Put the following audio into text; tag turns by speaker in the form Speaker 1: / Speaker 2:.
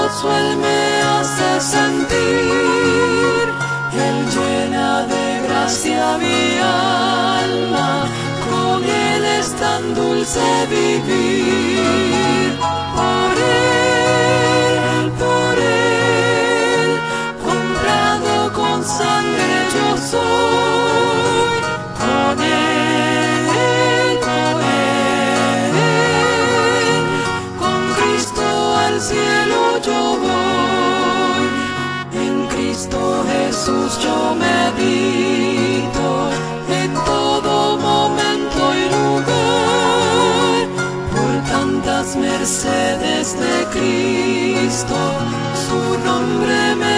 Speaker 1: gozo Él me hace sentir. Él llena de gracia mi alma, con Él es tan dulce vivir. Por Él, comprado con sangre yo soy. Con Él, con Cristo al cielo yo voy. En Cristo Jesús yo medito en todo momento y lugar. Por tantas mercedes de Cristo, su nombre me